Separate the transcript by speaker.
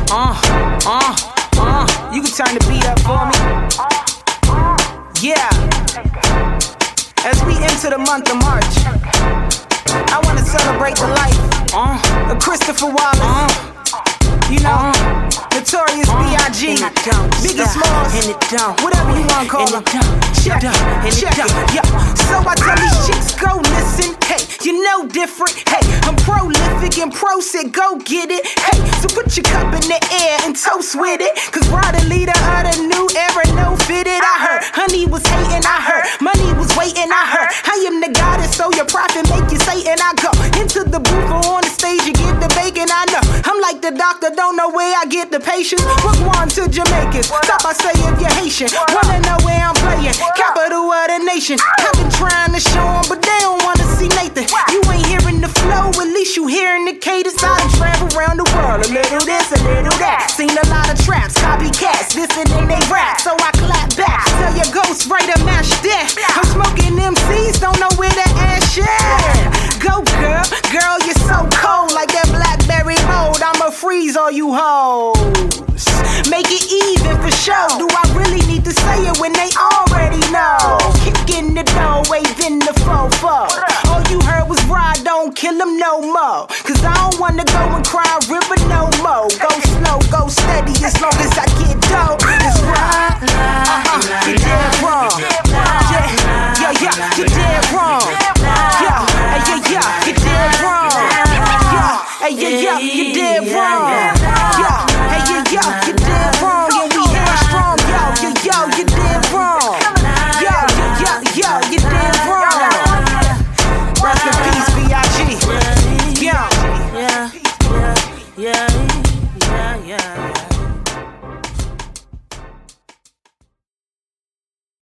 Speaker 1: You can turn the beat up for me. Yeah. As we enter the month of March, I wanna celebrate the life of Christopher Wallace. You know, Notorious B.I.G., Biggie Smalls, whatever you wanna call him. Check it, yeah. So I tell these chicks, go listen, hey, you know different, hey, I'm prolific and pro said go get it, hey, so put your cup in the air and toast with it, cause we're the leader of the new era, no fitted, I heard, honey was hating, I heard, money was waiting, I heard, I am the goddess, so your prophet make you Satan, I go into the booth or on the stage, you get the bacon, I know, I'm like the doctor, don't know where I get the patience, book one to Jamaicans, stop I say if you're Haitian, wanna know where I'm playing, capital of the nation, I've been trying to show them, but they don't wanna see Nathan, you ain't hearing the flow, at least you hearing the cadence, I done travel around the world, a little this, a little that, seen a lot of traps, copycats, listen and they rap, so I clap back, tell your ghostwriter match that, I'm smoking MCs, don't know where the ash at, go girl, you're so cold, like that blackberry mold, I'ma freeze all you hoes, make it even for show, do I really need to say it when they already know, kicking the door, waving the fofo, all you heard was ride, don't kill him no more, cause I don't wanna go and cry river no more, go slow, go steady, as long as I get dough, it's right, you dead wrong, yeah, you dead wrong, yeah, you dead wrong, yeah, you dead wrong, yeah, you dead wrong, and we here strong, yo, you dead wrong, yo, you dead wrong, rest in peace, B.I.G., yeah.